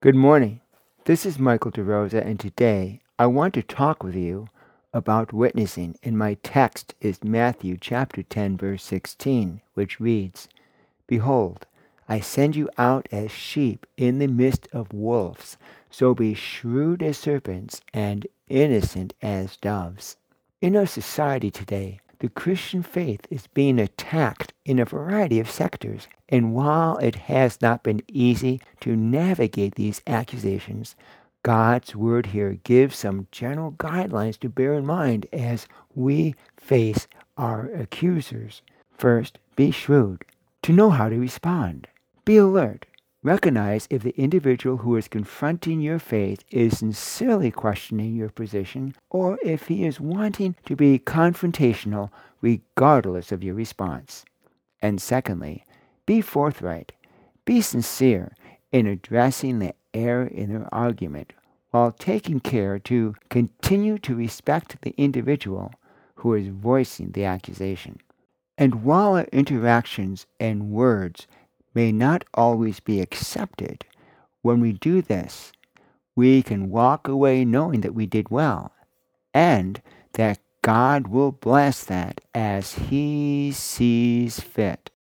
Good morning. This is Michael DeRosa, and today I want to talk with you about witnessing. And my text is Matthew chapter 10, verse 16, which reads, Behold, I send you out as sheep in the midst of wolves, so be shrewd as serpents and innocent as doves. In our society today, the Christian faith is being attacked in a variety of sectors, and while it has not been easy to navigate these accusations, God's Word here gives some general guidelines to bear in mind as we face our accusers. First, be shrewd to know how to respond. Be alert. Recognize if the individual who is confronting your faith is sincerely questioning your position or if he is wanting to be confrontational regardless of your response. And secondly, be forthright. Be sincere in addressing the error in their argument while taking care to continue to respect the individual who is voicing the accusation. And while our interactions and words may not always be accepted, when we do this, we can walk away knowing that we did well and that God will bless that as He sees fit.